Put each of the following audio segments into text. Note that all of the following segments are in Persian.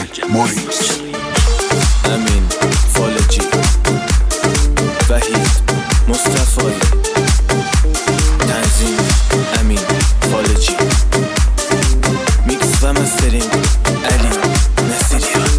موریس، امین فالجی، وحید مصطفایی، تنظیم امین فالجی، میکس و مسترینگ علی نصیریان.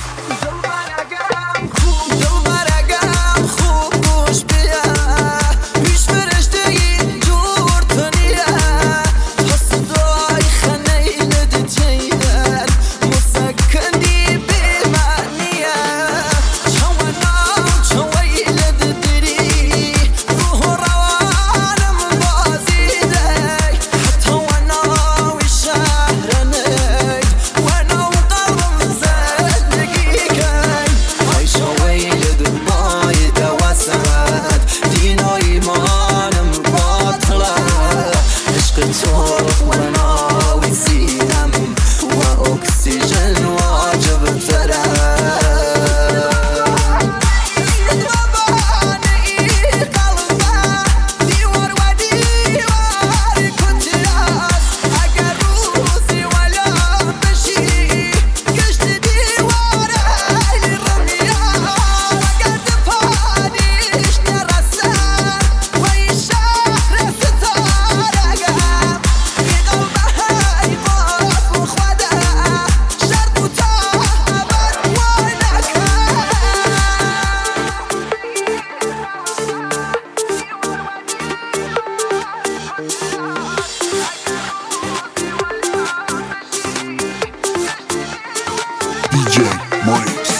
DJ موریس.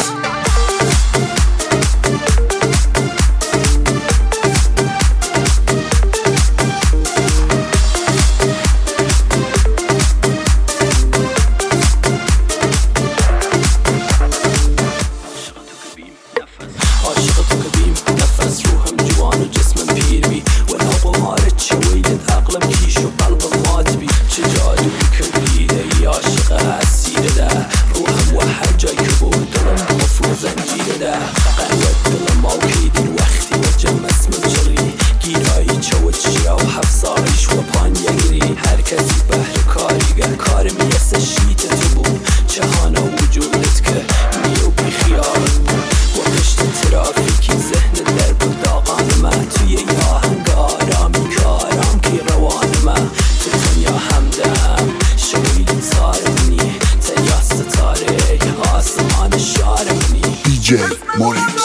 عاشق تو که بیم نفس روحم جوان و جسمم پیر بی و نابم آرد چه ویلت عقلم کیش و قلبم مات بی چه جادوی کردیده ای عاشق اسیره ده روحم و هر جای که بود دلم قفل و زنجیره ده قلبت دلم آوکیدین وقتی و جمع اسمم جری گیرایی چه و چیا و حفظایش و پان یگیری هر کسی بهر کاریگر کار میسه شیط تو بود جهانا وجودت که میو بی خیالت بود و پشت ترافیکی ذهن در بود داغان من توی یه آهنگ آرامی کارام که روان من تو دنیا همدم شوی تارمونی تنیا ستاره آسمان شارمونی. DJ موریس.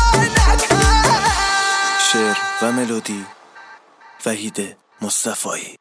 شعر و ملودی وحید مصطفایی.